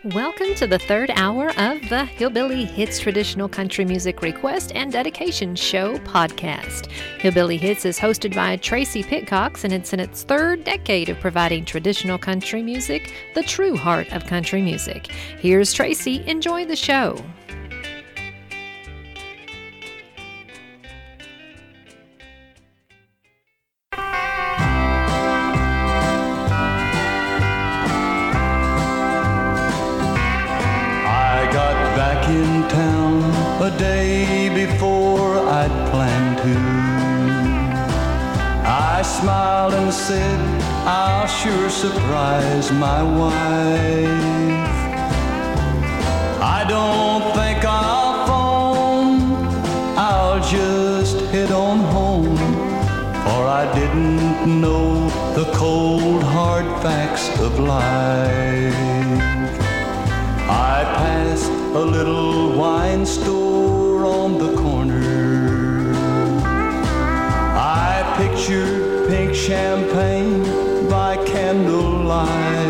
Welcome to the third hour of the Hillbilly Hits Traditional Country Music Request and Dedication Show podcast. Hillbilly Hits is hosted by Tracy Pitcox, and it's in its third decade of providing traditional country music, the true heart of country music. Here's Tracy. Enjoy the show. In town a day before I'd planned to. I smiled and said, I'll sure surprise my wife. I don't think I'll phone, I'll just head on home, for I didn't know the cold hard facts of life. I passed a little wine store on the corner. I pictured pink champagne by candlelight.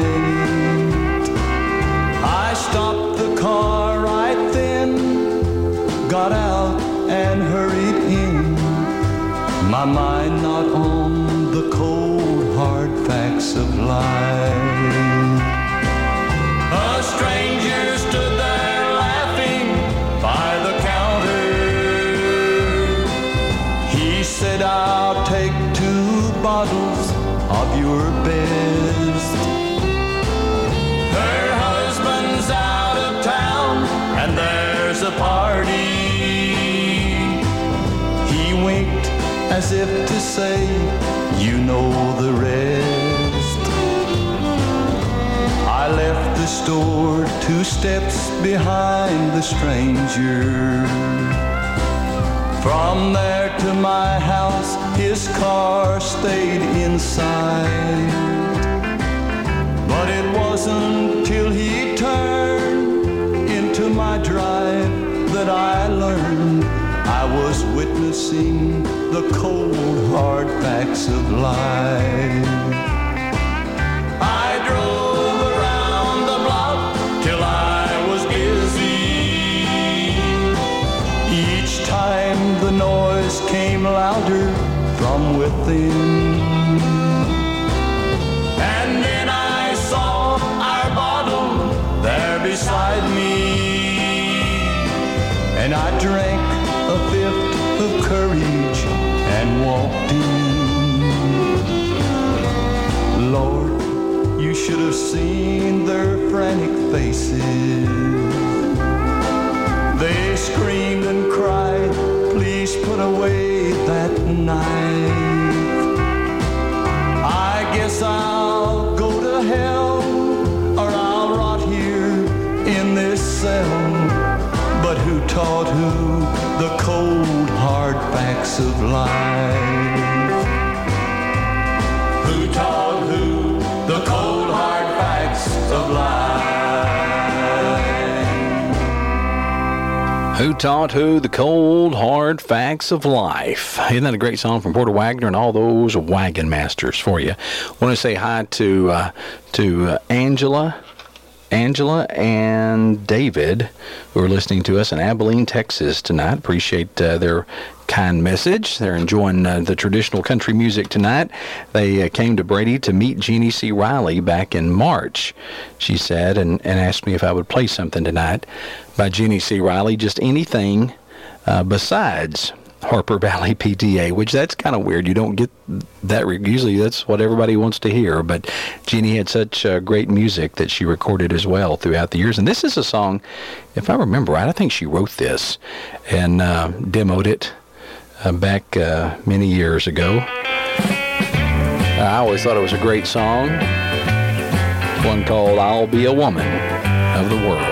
I stopped the car right then, got out and hurried in, my mind not on the cold hard facts of life. A stranger stood there laughing by the counter. He said, I'll take 2 bottles of your best. Her husband's out of town and there's a party. He winked as if to say, you know the rest. I left the store 2 steps behind the stranger. From there to my house, his car stayed inside. But it wasn't till he turned into my drive that I learned I was witnessing the cold hard facts of life. I drove time the noise came louder from within, and then I saw our bottle there beside me, and I drank a 5th of courage and walked in. Lord, you should have seen their frantic faces. They screamed and cried, please put away that knife. I guess I'll go to hell, or I'll rot here in this cell. But who taught who the cold hard facts of life? Who taught who the cold hard facts of life? Who taught who the cold, hard facts of life? Isn't that a great song from Porter Wagoner and all those wagon masters for you? I want to say hi to Angela and David, who are listening to us in Abilene, Texas tonight. Appreciate their kind message. They're enjoying the traditional country music tonight. They came to Brady to meet Jeannie C. Riley back in March, she said, and asked me if I would play something tonight by Jeannie C. Riley, just anything besides Harper Valley PTA, which that's kind of weird. You don't get that. Usually that's what everybody wants to hear, but Jeannie had such great music that she recorded as well throughout the years. And this is a song, if I remember right, I think she wrote this and demoed it back many years ago. I always thought it was a great song, one called I'll Be a Woman of the World.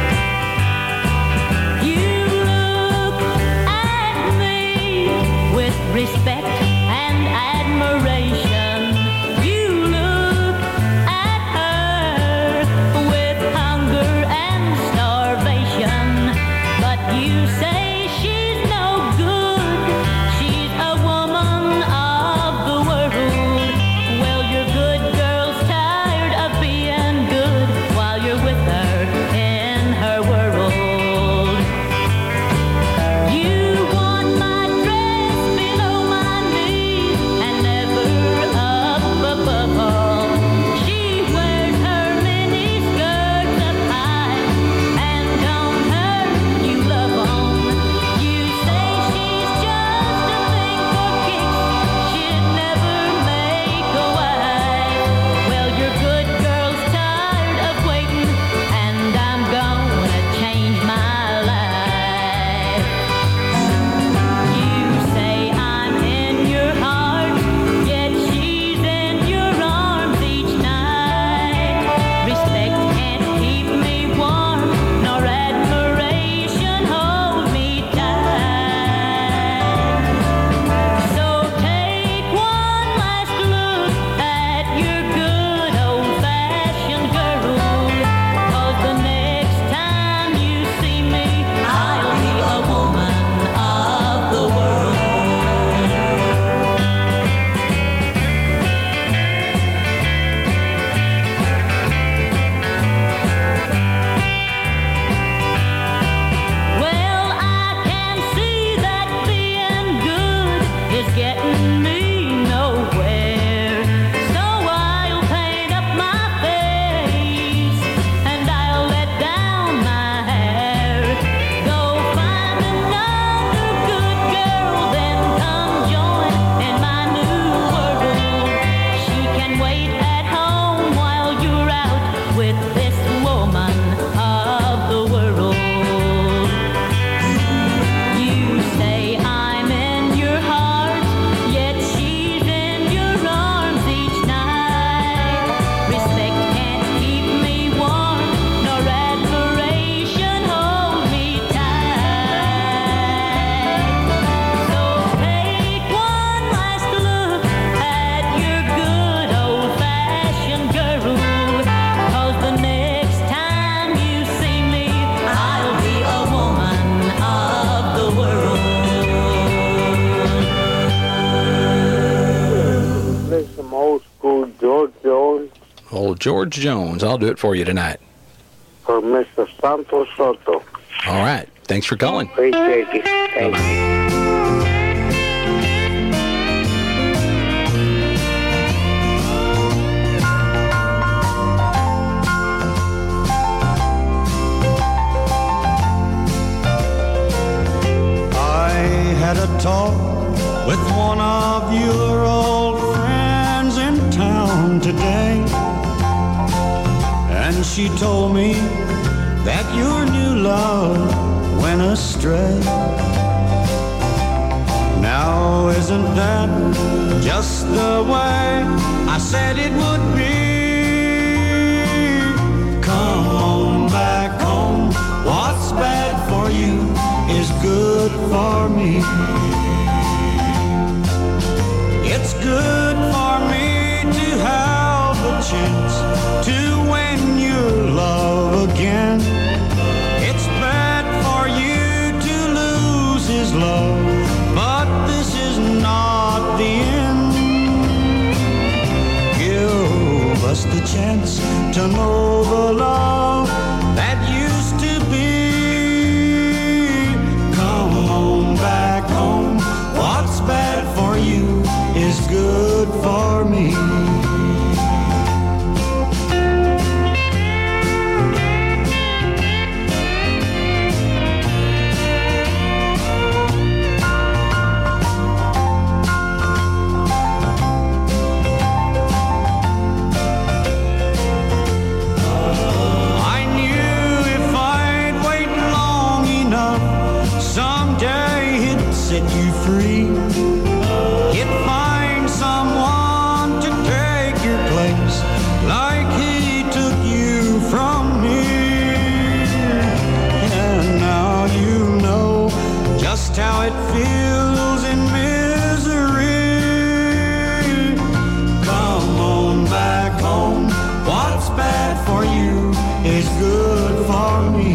Respect and admiration. You look at her with hunger and starvation, but you say she's no good. She's a woman of the world. Well, your good girl's tired of being good while you're with her. George Jones. I'll do it for you tonight. For Mr. Santos Soto. All right. Thanks for calling. Appreciate you. Thank you. Had a talk with one of your old friends in town today, and she told me that your new love went astray. Now isn't that just the way I said it would be? Come on back home. What's bad for you is good for me. It's good for me to have the chance to win your love again. It's bad for you to lose his love, but this is not the end. Give us the chance to know the love that used to be. Back home, what's bad for you is good for me. I knew if I'd wait long enough, someday set you free. You'd find someone to take your place, like he took you from me. And now you know just how it feels in misery. Come on back home. What's bad for you is good for me.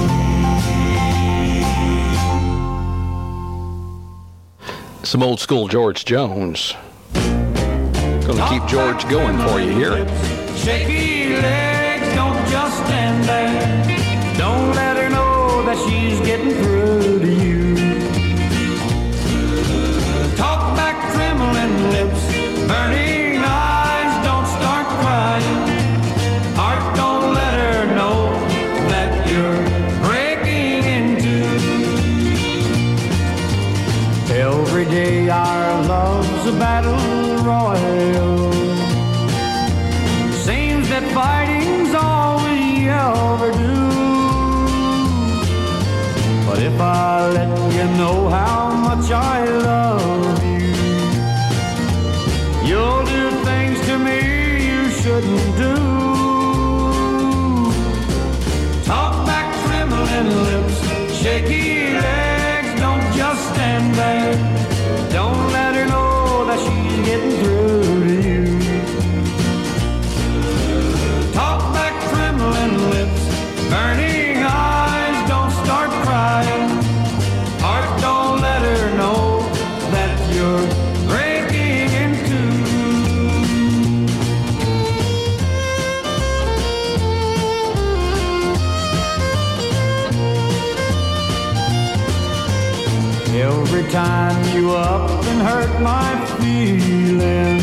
Some old school George Jones. Gonna keep George going for you here. Shaky legs, don't just stand there. Don't let her know that she's getting through to you. Talk back, trembling lips, burning eyes, don't start crying. Heart, don't let her know that you're breaking into. Every day our love's a battle royal. Seems that fighting's all we ever do. But if I let you know how much I love you, you'll do things to me you shouldn't do. Talk back, trembling lips, shaky legs, don't just stand there. Don't let her know that she's getting through to you. Talk back, trembling lips, burning eyes, don't start crying. Heart, don't let her know that you're breaking into. Every time you up and hurt my feelings,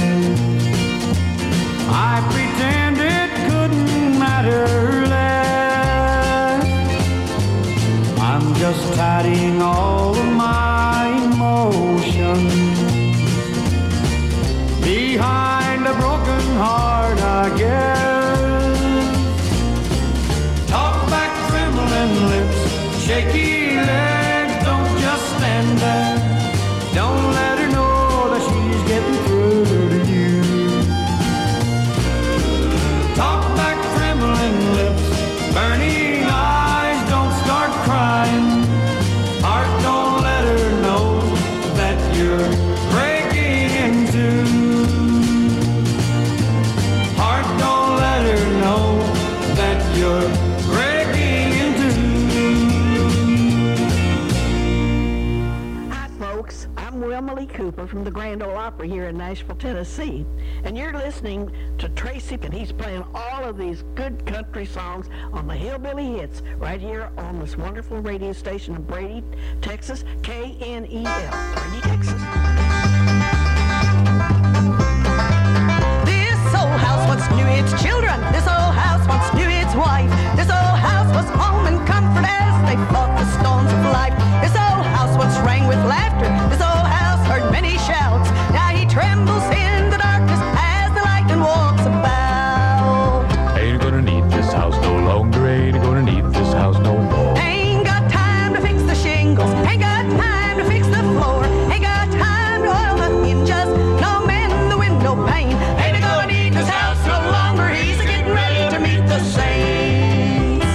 I pretend it couldn't matter less. I'm just hiding all of my emotions behind a broken heart, I guess. Talk back, trembling lips, shaky legs, don't just stand there. Don't let her know that she's getting through to you. Talk back, trembling lips, burning eyes, don't start crying. Heart, don't let her know that you're breaking into. Heart, don't let her know that you're breaking into. Harper from the Grand Ole Opry here in Nashville, Tennessee. And you're listening to Tracy, and he's playing all of these good country songs on the Hillbilly Hits right here on this wonderful radio station in Brady, Texas, KNEL, Brady, Texas. This old house once knew its children. This old house once knew its wife. This old house was home and comfort as they fought the storms of life. This old house once rang with laughter. This old house heard many shouts. Now he trembles in the darkness as the lightning walks about. Ain't gonna need this house no longer. Ain't gonna need this house no more. Ain't got time to fix the shingles. Ain't got time to fix the floor. Ain't got time to oil the hinges. No mend the window pane. Ain't gonna need this house no longer. He's getting ready to meet the saints.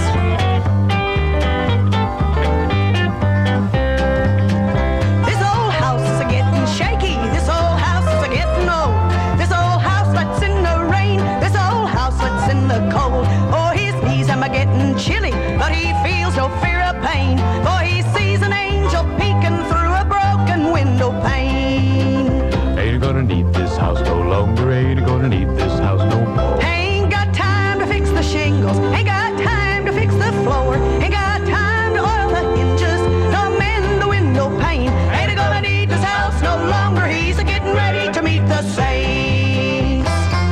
This old house is a-getting shaky. This old house is a-getting old. This old house lets in the rain. This old house lets in the cold. Oh, his knees am a-getting chilly, but he feels no fear of pain. For he sees an angel peeking through a broken window pane. Ain't gonna need this house no longer. Ain't gonna need this house no more. Ain't got time to fix the shingles. Ain't got time to fix the floor. Ain't got time to oil the hinges. No mend the window pane. Ain't gonna need this house no longer. He's a-getting ready to meet the saints.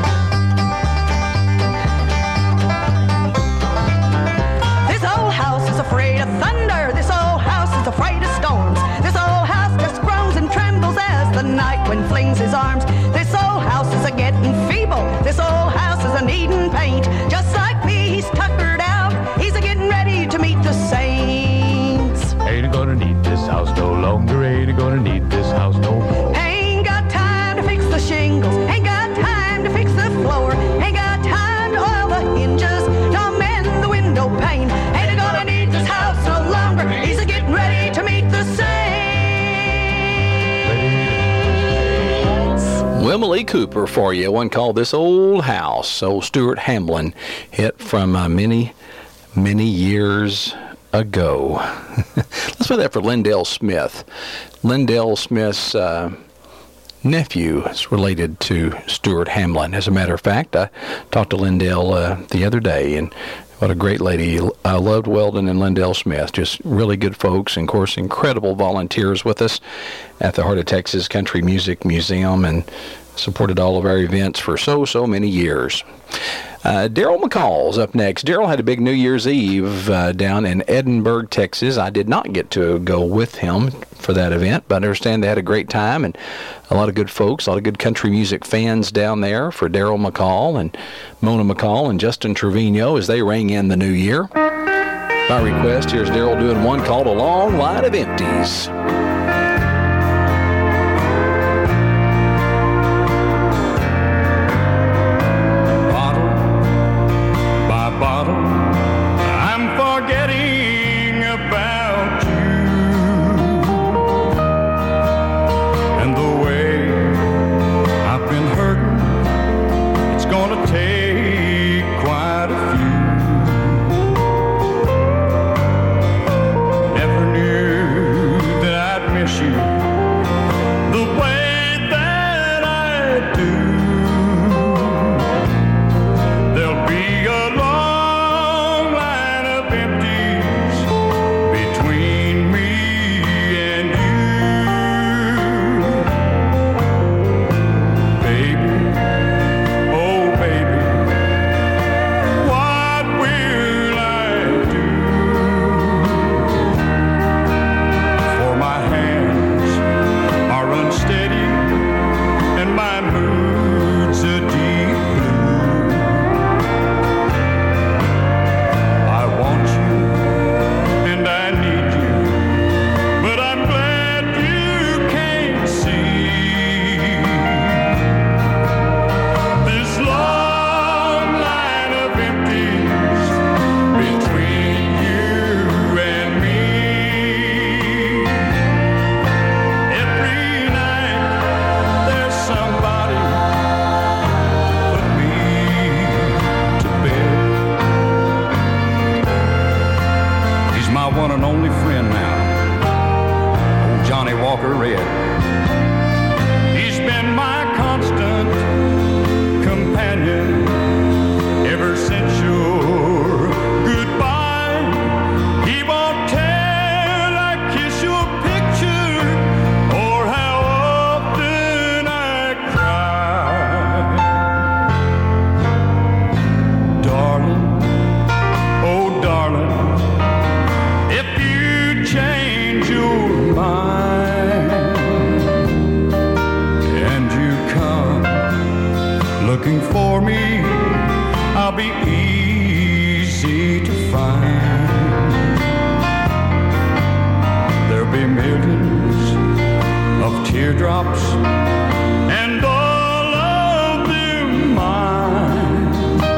This old house is afraid of thunder. This old house is afraid of storms. This old house just groans and trembles as the night wind flings his arms. This old house is a-getting feeble. This old house is a-needing paint. Just like me, he's tuckered out. He's a-getting ready to meet the saints. Ain't gonna need this house no longer. Ain't gonna need this house no more. Ain't got time to fix the shingles. Ain't got time to fix the floor. Ain't got time to oil the hinges. No mend the window pane. Ain't gonna need this house no longer. He's a-getting ready to meet the saints. Wilma Lee Cooper for you. One called This Old House. Old Stuart Hamlin hit from many years ago. Let's play that for Lindell Smith. Lindell Smith's nephew is related to Stuart Hamlin. As a matter of fact, I talked to Lindell the other day, and what a great lady. I loved Weldon and Lindell Smith. Just really good folks, and of course, incredible volunteers with us at the Heart of Texas Country Music Museum, and supported all of our events for so many years. Daryl McCall's up next. Daryl had a big New Year's Eve down in Edinburgh, Texas. I did not get to go with him for that event, but I understand they had a great time and a lot of good folks, a lot of good country music fans down there for Daryl McCall and Mona McCall and Justin Trevino as they rang in the new year. By request, here's Daryl doing one called A Long Line of Empties. one and only friend now, old Johnny Walker Red. teardrops, and all of them mine,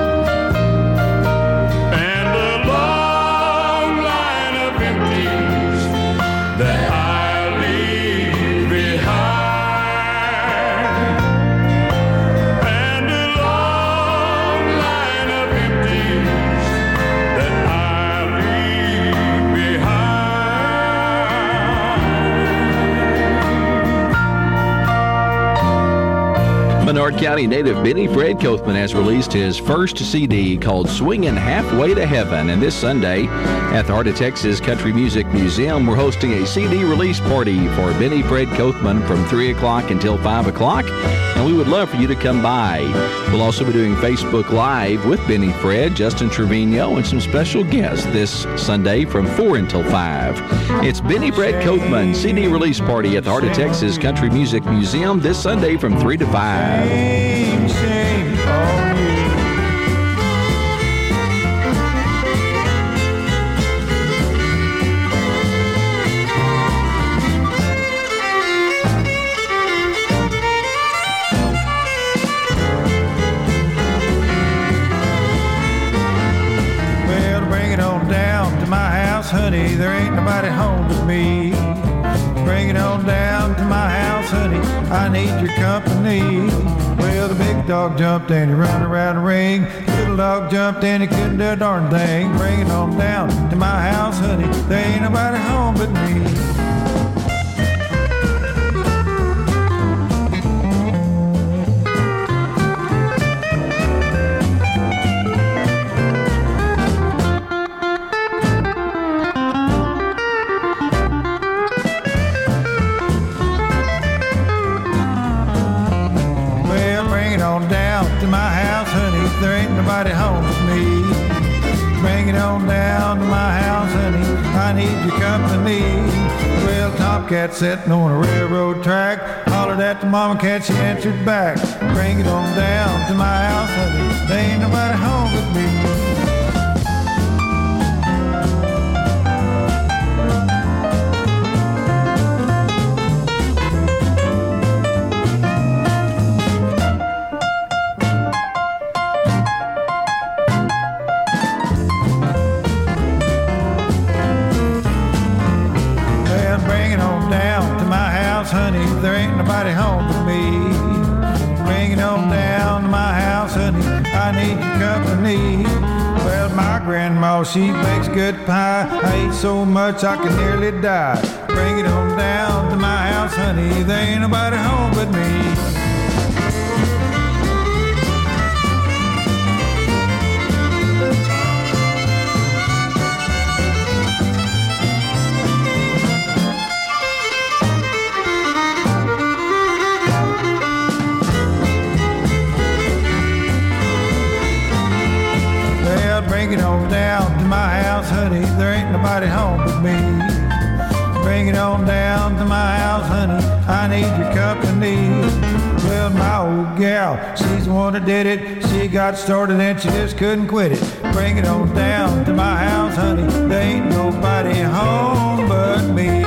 and a long line of empties that I leave behind, and a long line of empties that I leave behind. Menard County native Benny Fred Kothman has released his first CD called Swingin' Halfway to Heaven. And this Sunday at the Heart of Texas Country Music Museum, we're hosting a CD release party for Benny Fred Kothman from 3 o'clock until 5 o'clock. And we would love for you to come by. We'll also be doing Facebook Live with Benny Fred, Justin Trevino, and some special guests this Sunday from 4 until 5. It's Benny Fred Kothman CD release party at the Heart of Texas Country Music Museum this Sunday from 3 to 5. Shame, shame on you. Well, bring it on down to my house, honey. There ain't nobody home but me. Bring it on down to my house, honey. I need your company. Well, the big dog jumped and he ran around the ring. Little dog jumped and he couldn't do a darn thing. Bring it on down to my house, honey. There ain't nobody home but me. There ain't nobody home with me. Bring it on down to my house, honey. I need your company. Well, Tomcat sitting on a railroad track hollered at the mama cat, she answered back. Bring it on down to my house, honey. There ain't nobody home with me. Honey, there ain't nobody home but me. Bring it on down to my house, honey. I need your company. Well, my grandma, she makes good pie. I eat so much I can nearly die. Bring it on down to my house, honey. There ain't nobody home but me. Bring it on down to my house, honey. There ain't nobody home but me. Bring it on down to my house, honey. I need your company. Well, my old gal, she's the one that did it. She got started and she just couldn't quit it. Bring it on down to my house, honey. There ain't nobody home but me.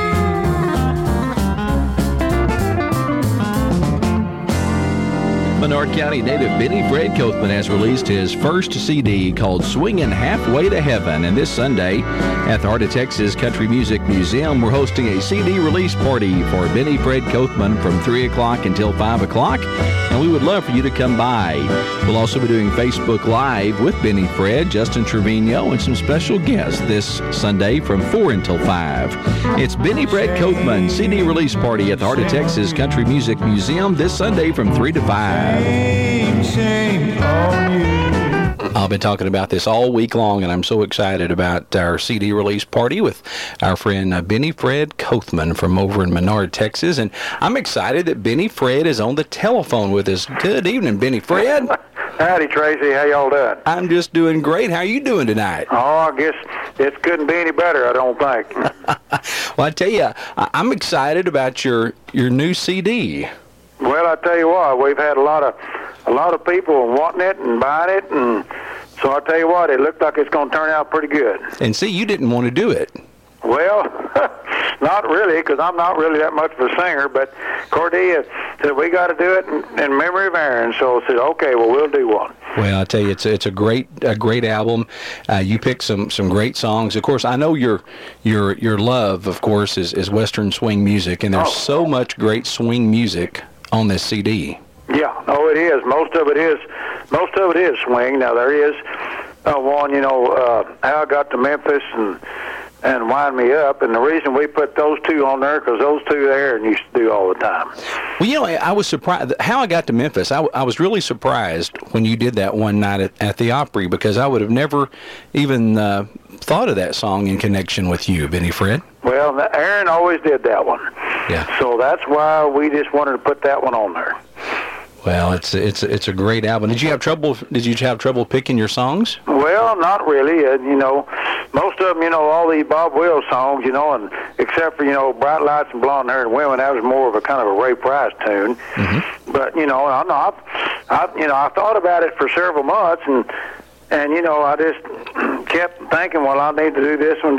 Menard County native Benny Fred Kothman has released his first CD called Swingin' Halfway to Heaven. And this Sunday at the Heart of Texas Country Music Museum, we're hosting a CD release party for Benny Fred Kothman from 3 o'clock until 5 o'clock. And we would love for you to come by. We'll also be doing Facebook Live with Benny Fred, Justin Trevino, and some special guests this Sunday from 4 until 5. It's Benny Fred Kothman CD release party at the Heart of Texas Country Music Museum this Sunday from 3 to 5. Shame on you. I've been talking about this all week long, and I'm so excited about our CD release party with our friend Benny Fred Kothman from over in Menard, Texas. And I'm excited that Benny Fred is on the telephone with us. Good evening, Benny Fred. Howdy, Tracy. How y'all doing? I'm just doing great. How are you doing tonight? Oh, I guess it couldn't be any better, I don't think. Well, I tell you, I'm excited about your new CD. Well, I tell you what, we've had a lot of people wanting it and buying it, and so I tell you what, it looked like it's going to turn out pretty good. And see, you didn't want to do it. Well, not really, because I'm not really that much of a singer, but Cordia said, we got to do it in memory of Aaron. So I said, okay, well, we'll do one. Well, I tell you, it's a great album. You picked some great songs. Of course, I know your love, of course, is Western swing music, and there's so much great swing music on this CD. Yeah, it is. Most of it is swing. Now there is one, How I Got to Memphis and Wind Me Up, and the reason we put those two on there because those two Aaron used to do all the time. Well, I was surprised. How I Got to Memphis, I was really surprised when you did that one night at the Opry, because I would have never even thought of that song in connection with you, Benny Fred. Well, Aaron always did that one. Yeah. So that's why we just wanted to put that one on there. Well, it's a great album. Did you have trouble picking your songs? Well, not really. Most of them, all these Bob Wills songs, and except for, Bright Lights and Blonde Haired Women, that was more of a kind of a Ray Price tune. Mm-hmm. But, I thought about it for several months, and I just kept thinking, well, I need to do this one,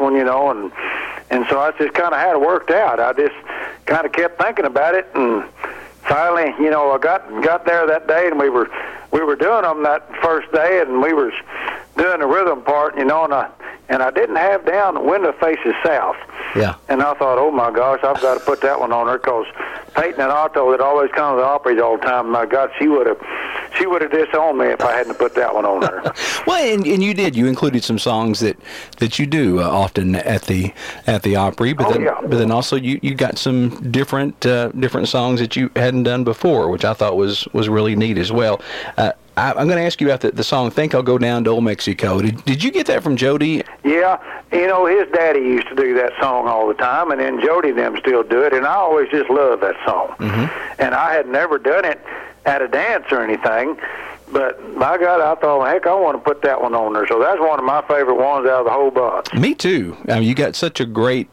and so I just kind of had it worked out. I just kind of kept thinking about it, and finally, I got there that day, and we were doing them that first day, and we were doing the rhythm part, and I didn't have down the Window Faces South. Yeah. And I thought, oh my gosh, I've got to put that one on there, because Peyton and Otto that always come to the Opry all the time. My God, she would have disowned me if I hadn't put that one on there. Well, and you did. You included some songs that you do often at the Opry, but then also you got some different songs that you hadn't done before, which I thought was really neat as well. I'm going to ask you about the song "Think I'll Go Down to Old Mexico." Did you get that from Jody? Yeah, his daddy used to do that song all the time, and then Jody and them still do it, and I always just loved that song. Mm-hmm. And I had never done it at a dance or anything, but my God, I thought, heck, I want to put that one on there. So that's one of my favorite ones out of the whole bunch. Me too. I mean, you got such a great,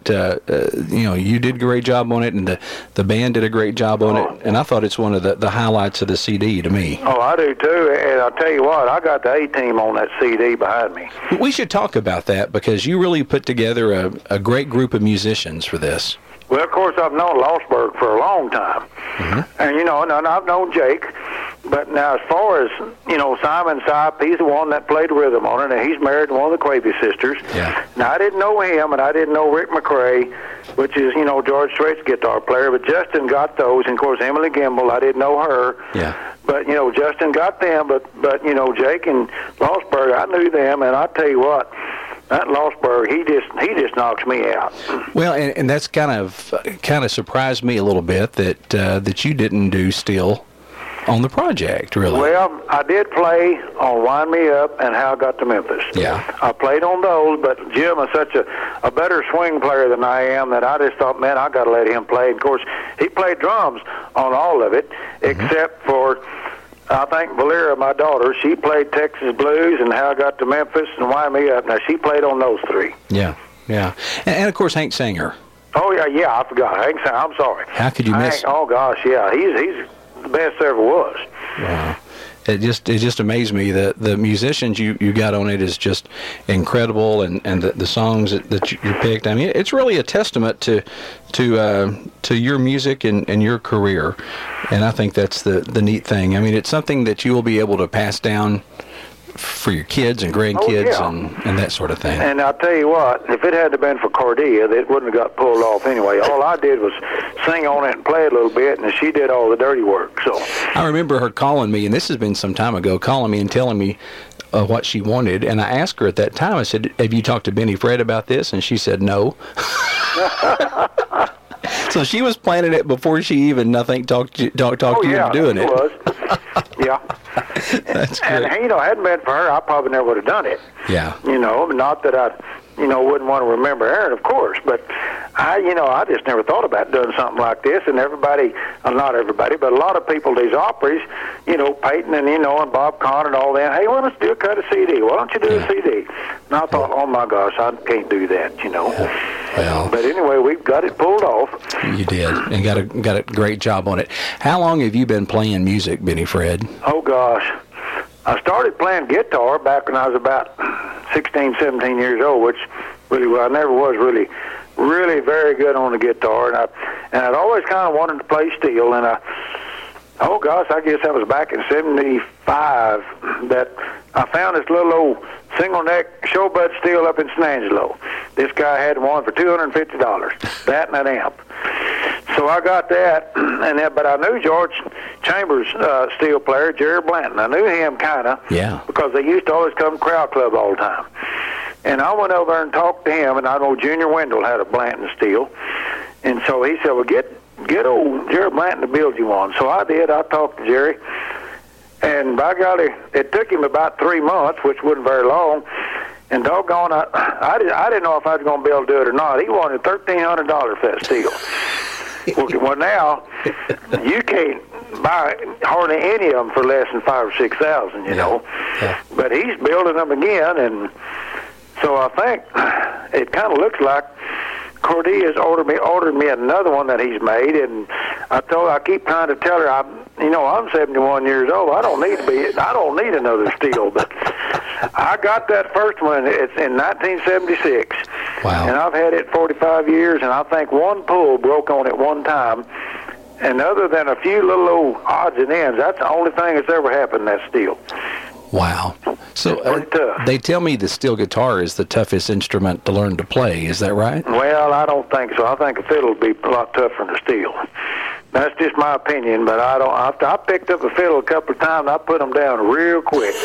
you did a great job on it, and the band did a great job on it, and I thought it's one of the highlights of the CD to me. Oh, I do too, and I'll tell you what, I got the A-Team on that CD behind me. We should talk about that, because you really put together a great group of musicians for this. Well, of course, I've known Lossberg for a long time, mm-hmm. and and I've known Jake. But now, as far as Simon Sipe, he's the one that played rhythm on it, and he's married to one of the Quavy sisters. Yeah. Now, I didn't know him, and I didn't know Rick McRae, which is George Strait's guitar player. But Justin got those, and of course Emily Gimbel, I didn't know her. Yeah. But Justin got them. But Jake and Lossberg, I knew them, and I tell you what. That Lossberg, he just knocks me out. Well, and that's kind of surprised me a little bit that you didn't do Still on the project, really. Well, I did play on Wind Me Up and How I Got to Memphis. Yeah. I played on those, but Jim is such a better swing player than I am that I just thought, man, I got to let him play. Of course, he played drums on all of it, mm-hmm. except for. I think Valera, my daughter, she played Texas Blues and How I Got to Memphis and Wind Me Up. Now, she played on those three. Yeah. And of course, Hank Sanger. Oh, yeah, I forgot. Hank Sanger, I'm sorry. How could you miss? Oh, gosh, yeah. He's the best there ever was. Wow. It just amazed me that the musicians you got on it is just incredible, and the songs that you picked. I mean, it's really a testament to your music and your career, and I think that's the neat thing. I mean, it's something that you will be able to pass down for your kids and grandkids and that sort of thing. And I'll tell you what, if it hadn't been for Cordia, it wouldn't have got pulled off anyway. All I did was sing on it and play a little bit, and she did all the dirty work. So I remember her calling me, and this has been some time ago, calling me and telling me what she wanted, and I asked her at that time, I said, have you talked to Benny Fred about this? And she said no. So she was planning it before she even, I think, talked to you into doing it. Was. Yeah. That's good. And hadn't been for her, I probably never would have done it. Yeah. Not that I, wouldn't want to remember Aaron, of course, but I just never thought about doing something like this. And everybody, not everybody, but a lot of people, these Opries, Peyton and, and Bob Conn and all that, hey, well, let's do a cut of CD. Why don't you do a CD? And I thought, oh my gosh, I can't do that, Well, but anyway, we've got it pulled off. You did, and got a great job on it. How long have you been playing music, Benny Fred? Oh gosh, I started playing guitar back when I was about 16, 17 years old, which really, I never was really really very good on the guitar, and I'd always kind of wanted to play steel, and oh gosh, I guess that was back in '75 that I found this little old single neck showbud steel up in San Angelo. This guy had one for $250, that and an amp. So I got that, but I knew George Chambers' steel player, Jerry Blanton. I knew him kind of, because they used to always come to Crowd Club all the time. And I went over there and talked to him, and I know Junior Wendell had a Blanton steel. And so he said, well, get old Jerry Blanton to build you one. So I did. I talked to Jerry. And by golly, it took him about 3 months, which wasn't very long. And doggone, I didn't know if I was going to be able to do it or not. He wanted $1,300 for that steel. Well, now, you can't buy hardly any of them for less than $5,000 or $6,000, you know. Yeah. But he's building them again, and so I think it kind of looks like Cordea's ordered me another one that he's made, and I keep trying to tell her, I'm 71 years old. I don't need another steel, but I got that first one. It's in 1976. Wow. And I've had it 45 years, and I think one pull broke on it one time. And other than a few little old odds and ends, that's the only thing that's ever happened in that steel. Wow. So they tell me the steel guitar is the toughest instrument to learn to play. Is that right? Well, I don't think so. I think a fiddle would be a lot tougher than a steel. That's just my opinion, but I picked up a fiddle a couple of times. I put them down real quick.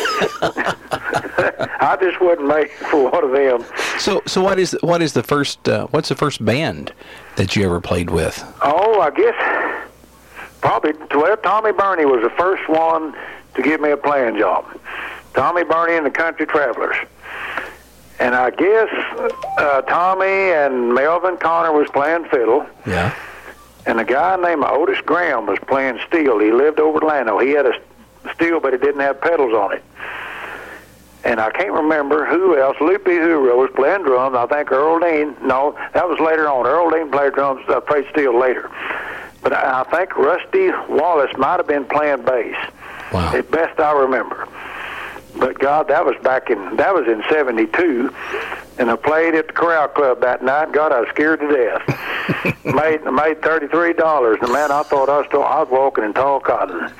I just wouldn't make it for one of them. So what's the first band that you ever played with? Oh, I guess probably Tommy Burney was the first one to give me a playing job. Tommy Burney and the Country Travelers. And I guess Tommy and Melvin Connor was playing fiddle. Yeah. And a guy named Otis Graham was playing steel. He lived over Orlando. He had a steel, but it didn't have pedals on it. And I can't remember who else. Loopy Huro was playing drums. I think Earl Dean. No, that was later on. Earl Dean played drums, played steel later. But I think Rusty Wallace might have been playing bass. Wow. At best I remember. But God, that was in '72, and I played at the Corral Club that night. God, I was scared to death. made $33, and man, I thought I was walking in tall cotton.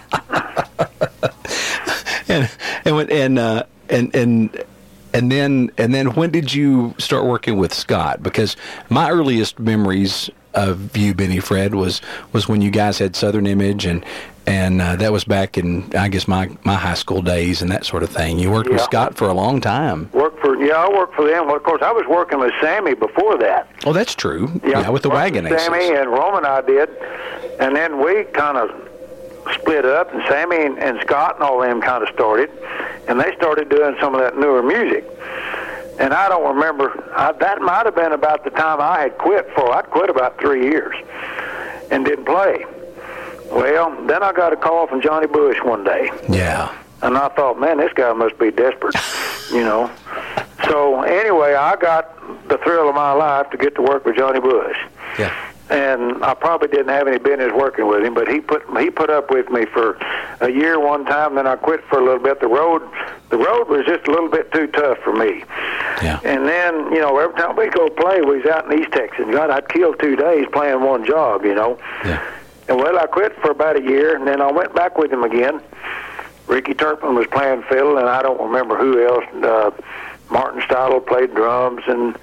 And then when did you start working with Scott? Because my earliest memories of you, Benny Fred, was when you guys had Southern Image, and that was back in, I guess, my high school days and that sort of thing. You worked with Scott for a long time. I worked for them. Well, of course, I was working with Sammy before that. Oh, that's true. Yeah, with the Wagon Aces. Sammy and Roman I did, and then we kind of split up, and Sammy and Scott and all them kind of started, and they started doing some of that newer music. And I don't remember, that might have been about the time I had quit I'd quit about 3 years and didn't play. Well, then I got a call from Johnny Bush one day. Yeah. And I thought, man, this guy must be desperate, you know. So anyway, I got the thrill of my life to get to work with Johnny Bush. Yeah. And I probably didn't have any business working with him, but he put up with me for a year one time, then I quit for a little bit. The road was just a little bit too tough for me. Yeah. And then, you know, every time we go play, we was out in East Texas. God, I'd kill 2 days playing one job, you know. Yeah. And well, I quit for about a year, and then I went back with him again. Ricky Turpin was playing fiddle, and I don't remember who else. Martin Stidle played drums, and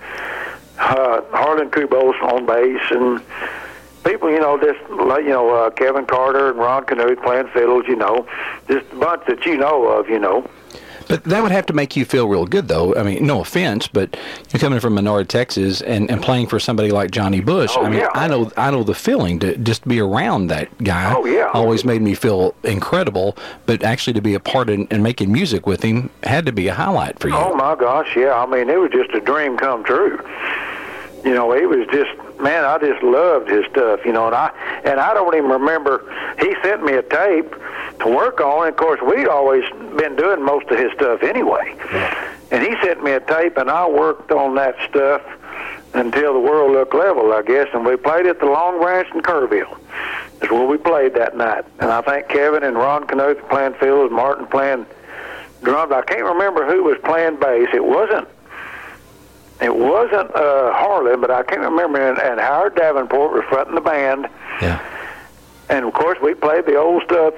Harlan Kubos on bass, and people, you know, Kevin Carter and Ron Knuth playing fiddles, you know, just a bunch that you know of, you know. But that would have to make you feel real good, though. I mean, no offense, but you're coming from Menard, Texas, and playing for somebody like Johnny Bush. Oh, I mean, yeah. I know the feeling to just be around that guy. Oh, yeah. Always made me feel incredible. But actually, to be a part in and making music with him had to be a highlight for you. Oh my gosh, yeah. I mean, it was just a dream come true. You know, he was just, man, I just loved his stuff, you know, and I don't even remember, he sent me a tape to work on, and of course, we'd always been doing most of his stuff anyway. Yeah. And he sent me a tape, and I worked on that stuff until the world looked level, I guess, and we played at the Long Branch in Kerrville. That's where we played that night. And I think Kevin and Ron Knuth were playing fiddles, Martin playing drums. I can't remember who was playing bass. It wasn't It wasn't Harlan, but I can't remember. And Howard Davenport was fronting the band. Yeah. And of course, we played the old stuff.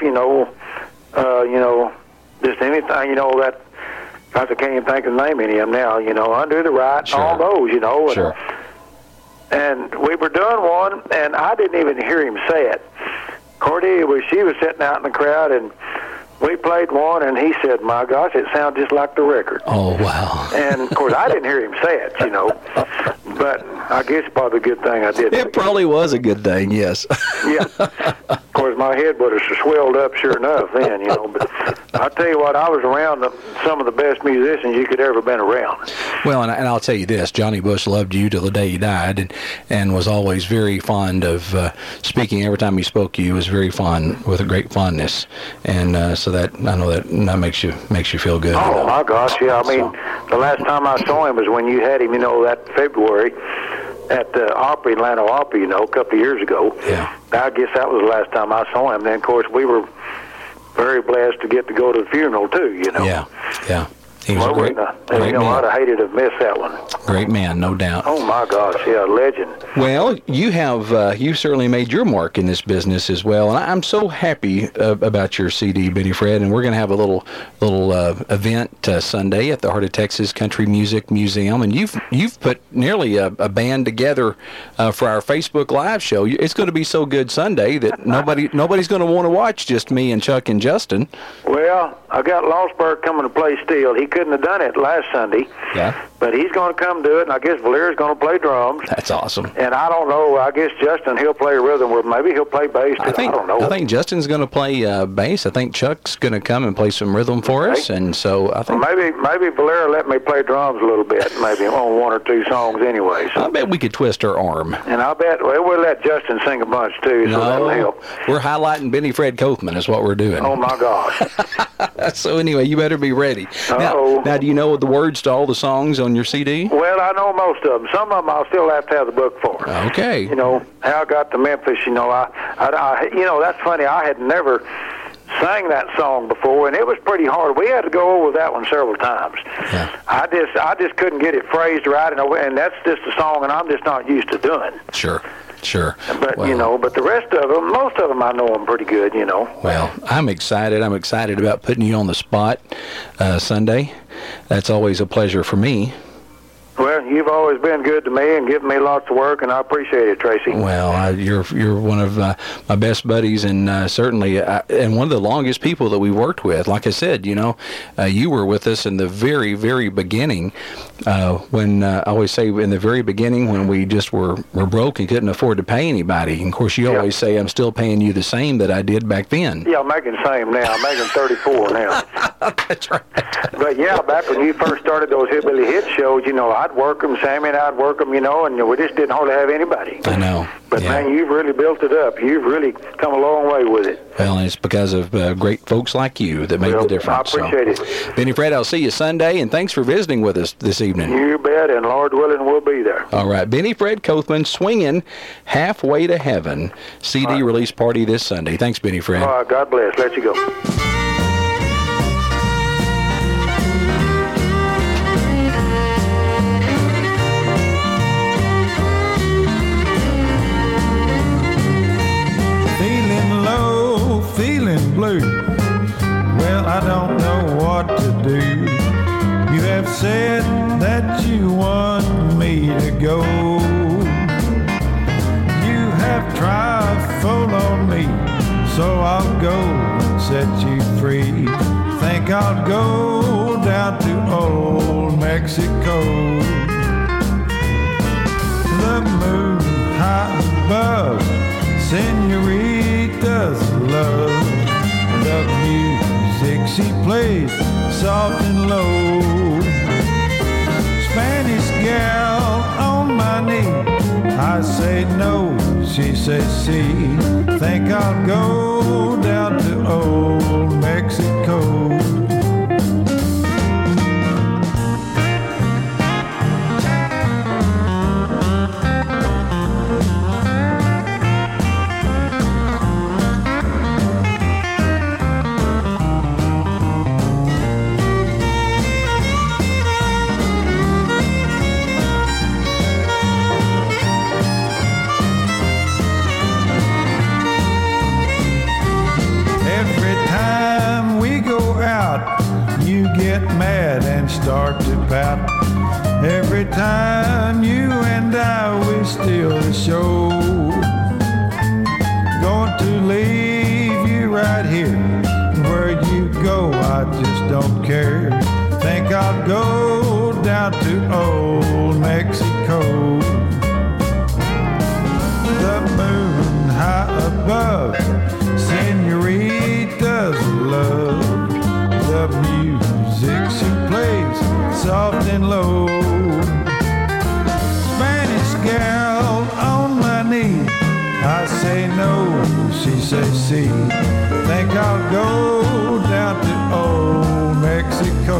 Just anything. That. I can't even think of the name of any of them now. Under the Right, Sure. all those. Sure. And we were doing one, and I didn't even hear him say it. Cordelia she was sitting out in the crowd, and we played one, and he said, "My gosh, it sounds just like the record." Oh, wow. And of course, I didn't hear him say it, But I guess probably a good thing I didn't. It probably was a good thing, yes. Yeah. Of course, my head would have swelled up sure enough then, But I tell you what, I was around some of the best musicians you could ever been around. Well, and I'll tell you this, Johnny Bush loved you till the day he died, and was always very fond of speaking. Every time he spoke to you, was very fond, with a great fondness. And so that, I know that makes you feel good. Oh, my gosh, yeah. I mean, the last time I saw him was when you had him, that February at the Opry, Atlanta Opry, a couple of years ago. Yeah. I guess that was the last time I saw him. Then, of course, we were very blessed to get to go to the funeral, too, Yeah. He was a great man. I'd have hated to have missed that one. Great man, no doubt. Oh, my gosh, yeah, legend. Well, you have you certainly made your mark in this business as well, and I'm so happy about your CD, Benny Fred. And we're going to have a little event Sunday at the Heart of Texas Country Music Museum, and you've put nearly a band together for our Facebook Live show. It's going to be so good Sunday that nobody's going to want to watch just me and Chuck and Justin. Well, I got Lostberg coming to play steel. He couldn't have done it last Sunday. Yeah. But he's going to come do it, and I guess Valera's going to play drums. That's awesome. And I don't know. I guess Justin, he'll play rhythm, or maybe he'll play bass. I don't know. I think Justin's going to play bass. I think Chuck's going to come and play some rhythm for us, and so I think maybe Valera let me play drums a little bit, maybe on one or two songs anyway. So. I bet we could twist her arm. And I bet we'll let Justin sing a bunch too, so that'll help. We're highlighting Benny Fred Kothman is what we're doing. Oh my gosh. So anyway, you better be ready. Now, do you know the words to all the songs on your CD? Well, I know most of them. Some of them I'll still have to have the book for. Okay. How I got to Memphis. I that's funny. I had never sang that song before, and it was pretty hard. We had to go over that one several times. Yeah. I just couldn't get it phrased right, and that's just a song, and I'm just not used to doing. Sure. But but the rest of them, most of them, I know them pretty good. Well, I'm excited. I'm excited about putting you on the spot Sunday. That's always a pleasure for me. Well, you've always been good to me and given me lots of work, and I appreciate it, Tracy. Well, you're one of my best buddies, and certainly and one of the longest people that we worked with. Like I said, you were with us in the very, very beginning. When I always say in the very beginning when we just were broke and couldn't afford to pay anybody. And of course, you always say I'm still paying you the same that I did back then. Yeah, I'm making the same now. I'm making 34 now. That's right. But yeah, back when you first started those Hillbilly Hit shows, I'd work them, Sammy and I'd work them, and we just didn't hardly have anybody. I know. But man, you've really built it up. You've really come a long way with it. Well, and it's because of great folks like you that make the difference. I appreciate it. Benny Fred, I'll see you Sunday, and thanks for visiting with us this evening. You bet, and Lord willing, we'll be there. All right. Benny Fred Kothman, Swinging Halfway to Heaven, CD release party this Sunday. Thanks, Benny Fred. All right, God bless. Let you go. Blue. Well, I don't know what to do. You have said that you want me to go. You have trifled on me, so I'll go and set you free. Think I'll go down to old Mexico. The moon high above, senorita's love. The music she plays soft and low. Spanish gal on my knee, I say no, she says see. Think I'll go down to old Mexico. every time you and I, we steal the show. Going to leave you right here. Where you go, I just don't care. Think I'll go down to old Mexico. The moon high above, senorita's love. The music she plays, soft and low. Spanish girl on my knee, I say no, she says see. Think I'll go down to old Mexico.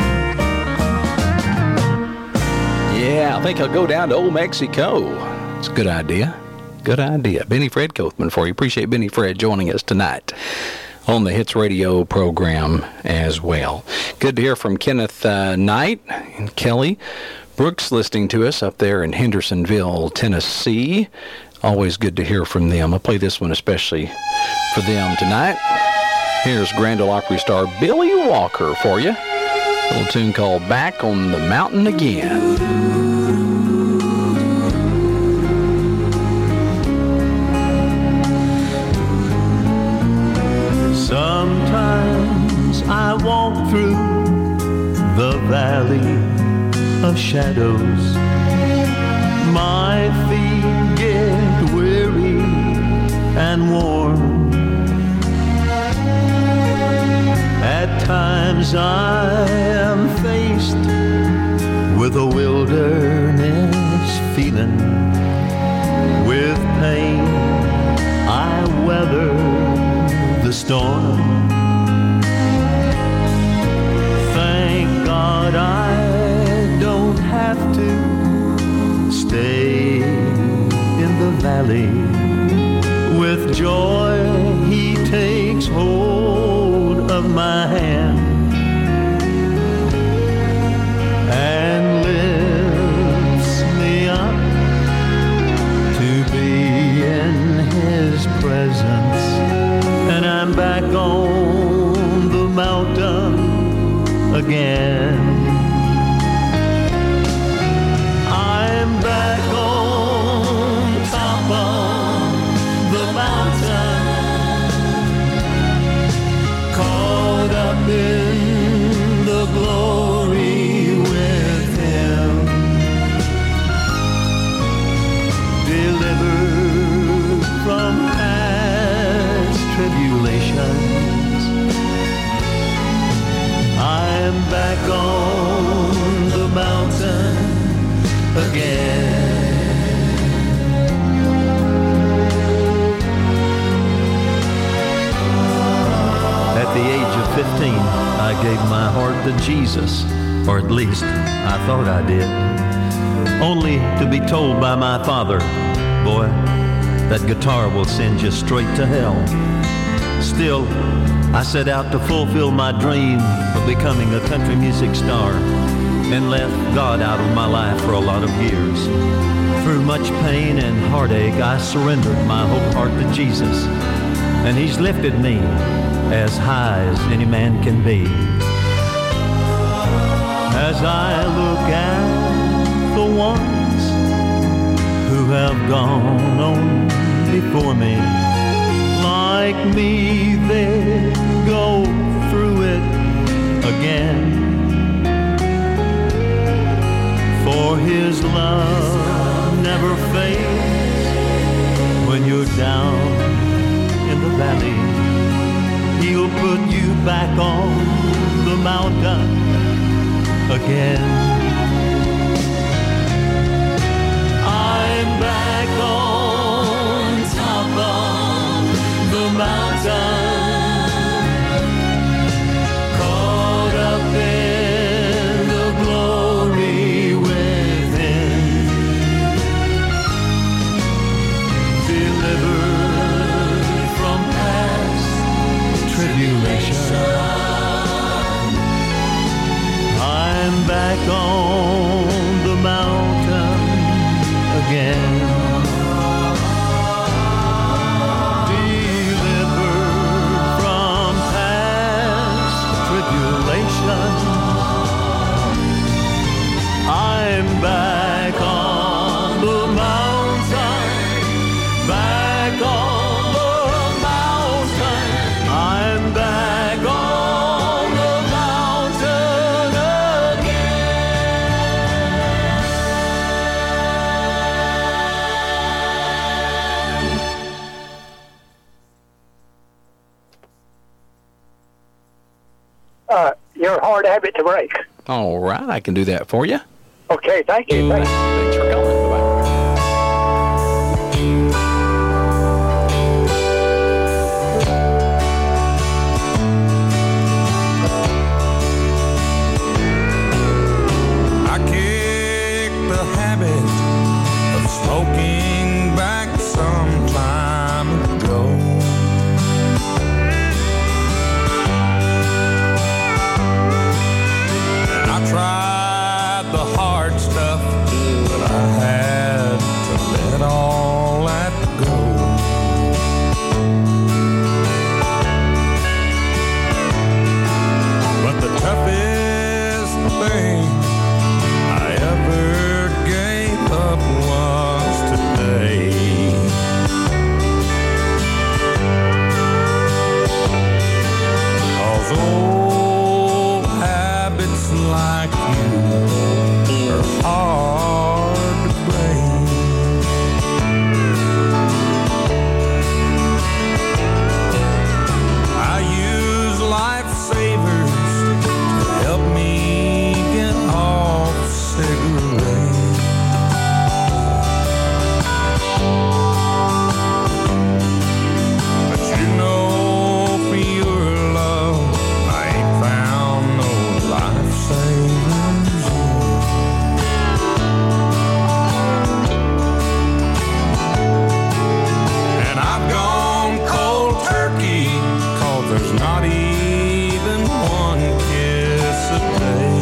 Yeah, I think I'll go down to old Mexico. It's a good idea. Good idea. Benny Fred Kothman for you. Appreciate Benny Fred joining us tonight on the Hits Radio program as well. Good to hear from Kenneth Knight and Kelly Brooks listening to us up there in Hendersonville, Tennessee. Always good to hear from them. I'll play this one especially for them tonight. Here's Grand Ole Opry star Billy Walker for you. A little tune called Back on the Mountain Again. Sometimes I walk through the valley of shadows. My feet get weary and worn. At times I am faced with a wilderness feeling. With pain I weather the storm. Thank God I don't have to stay in the valley. With joy he takes hold of my hand and lifts me up to be in his presence. And I'm back on the mountain again. I'm back on top of the mountain, caught up in the glory with him, delivered from tribulations. I'm back on the mountain again. At the age of 15, I gave my heart to Jesus, or at least I thought I did, only to be told by my father, boy, that guitar will send you straight to hell. Still, I set out to fulfill my dream of becoming a country music star and left God out of my life for a lot of years. Through much pain and heartache, I surrendered my whole heart to Jesus, and he's lifted me as high as any man can be. As I look at the ones who have gone on before me, like me, they go through it again. For his love never fades. When you're down in the valley, he'll put you back on the mountain again. I'm back on top of the mountain, caught up in the glory within, delivered from past tribulation. I'm back on Your Hard Habit to Break. All right, I can do that for you. Okay, thank you. Thanks for calling. Bye-bye. I kicked the habit of smoking back some time ago. And I tried the hard stuff, but I had to let all that go. But the toughest thing I ever gave up was today. 'Cause old habits like you are hard to break. I use lifesavers to help me get off cigarettes. But you know, for your love, I ain't found no lifesavers yet. And I've gone cold turkey, 'cause there's not even one kiss a day.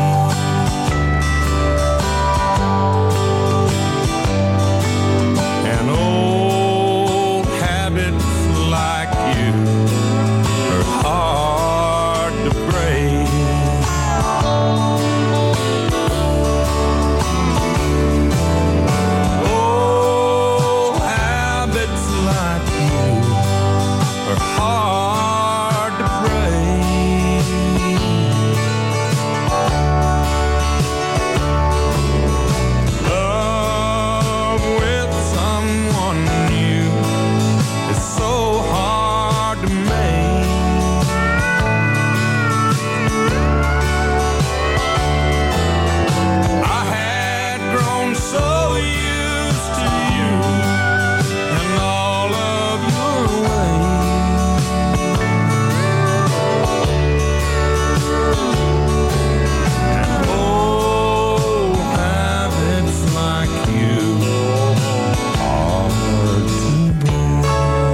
And old habits like you are hard to break. Old habits like you are hard to break. Love with someone new is so hard to make. I had grown so used to you and all of your ways. And old habits like you hard to break.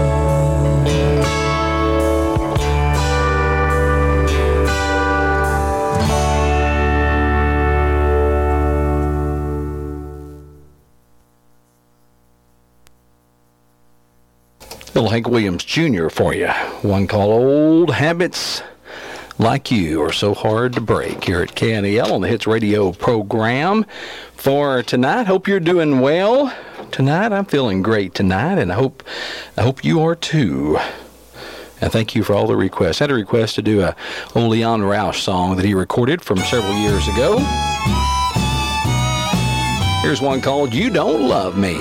Little Hank Williams Jr. for you. One called Old Habits Like You Are So Hard to Break here at KNEL on the Hits Radio program for tonight. Hope you're doing well tonight. I'm feeling great tonight, and I hope you are too. And thank you for all the requests. I had a request to do a old Leon Roush song that he recorded from several years ago. Here's one called You Don't Love Me.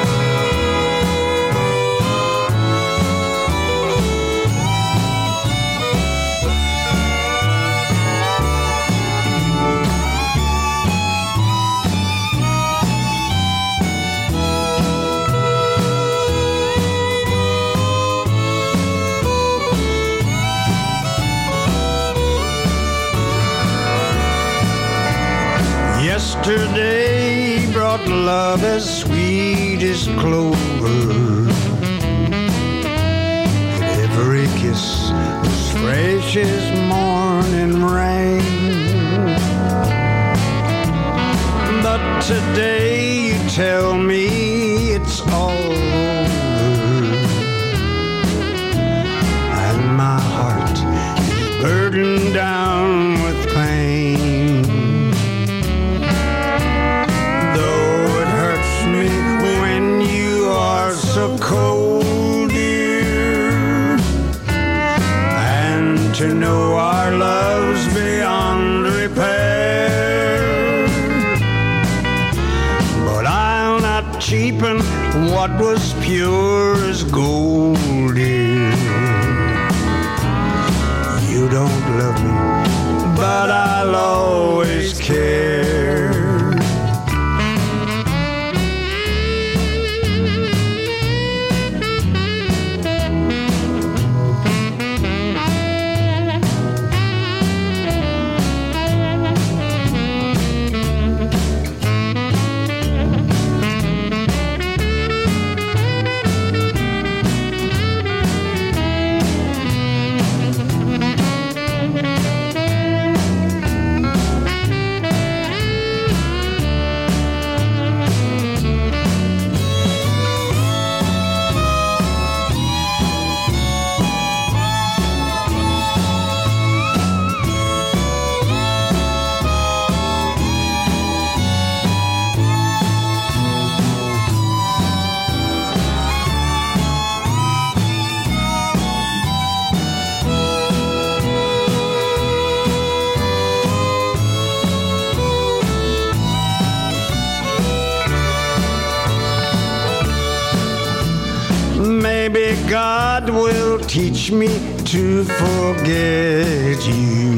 Yesterday brought love as sweet as clover. Every kiss was fresh as morning rain. But today you tell me it's all over, and my heart is burdened down with pain. So cold, dear, and to know our love's beyond repair. But I'll not cheapen what was pure as gold, dear. You don't love me, but I'll always care. Maybe God will teach me to forget you,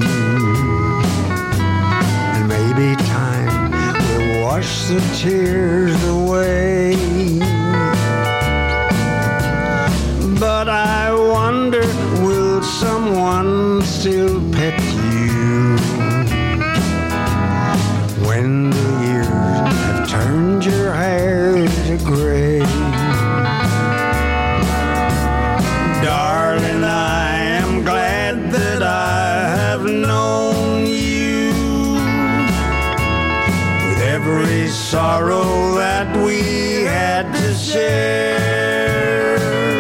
and maybe time will wash the tears away. But I wonder, will someone still pet you when the years have turned your hair to gray? Darling, I am glad that I have known you, with every sorrow that we had to share.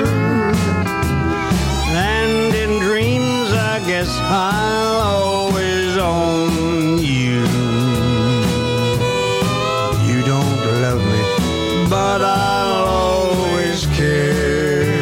And in dreams, I guess I'll always own you. You don't love me, but I'll always care.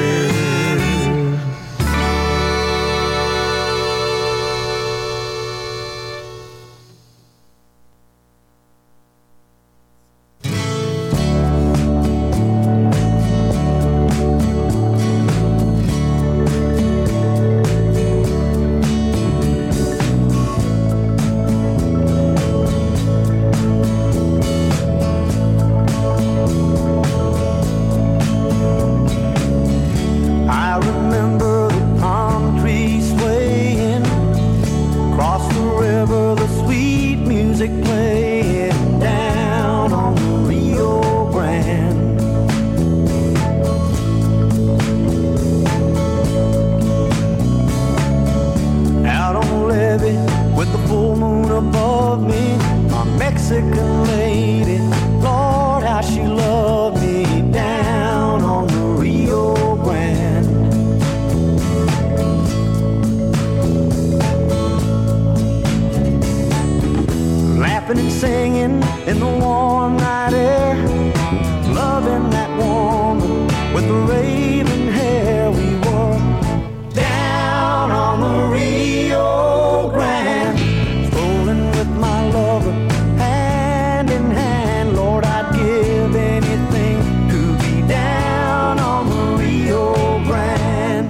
Mexican lady, Lord, how she loved me down on the Rio Grande. Laughing and singing in the warm night air, loving that woman with the raven hair. We were down on the Rio Grande, strolling with my lover, hand in hand. Lord, I'd give anything to be down on the Rio Grande.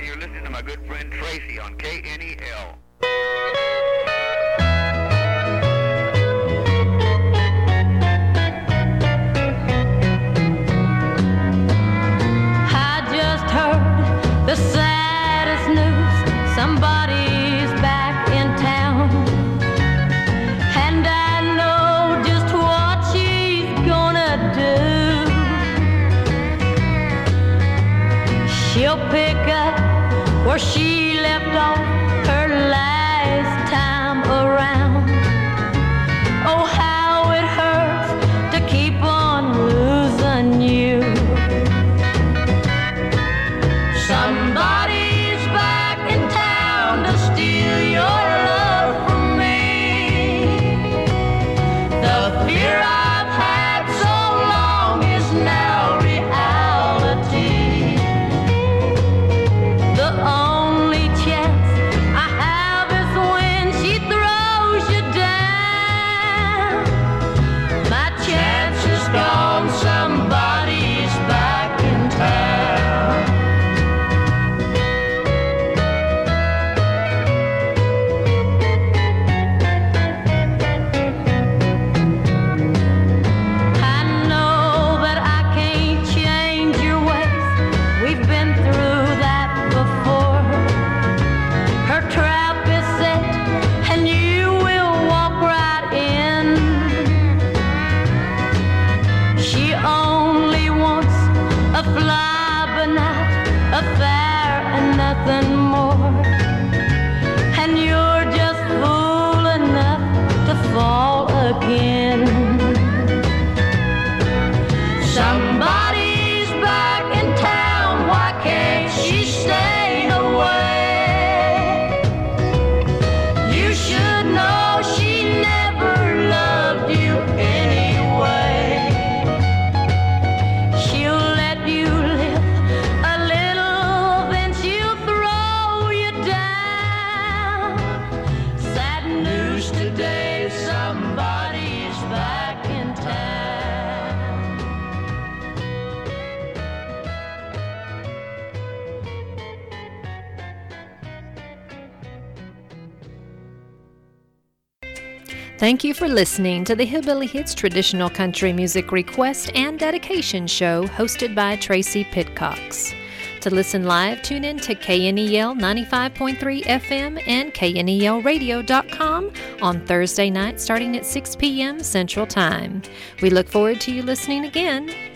and you're listening to my good friend Tracy on KNEL. I just heard the saddest news. Somebody's back in town. And I know just what she's gonna do. She'll pick up where she left off her last time around. Oh, how it hurts to keep on losing you. Somebody's back in town to steal your love from me. The fear I've had so long is now reality. The only chance I have is when she throws you down. My chance is gone, somebody's back in town. I know that I can't change your ways. We've been through that before. Her trap is set, and you will walk right in. She only wants a fly-by-night affair and nothing more. And you're just fool enough to fall again. Somebody's back in town, why can't she stay away? You should know she never loved you anyway. She'll let you live a little, then she'll throw you down. Sad news today, somebody's back in town. Thank you for listening to the Hillbilly Hits Traditional Country Music Request and Dedication Show hosted by Tracy Pitcox. To listen live, tune in to KNEL 95.3 FM and KNELradio.com on Thursday night starting at 6 p.m. Central Time. We look forward to you listening again.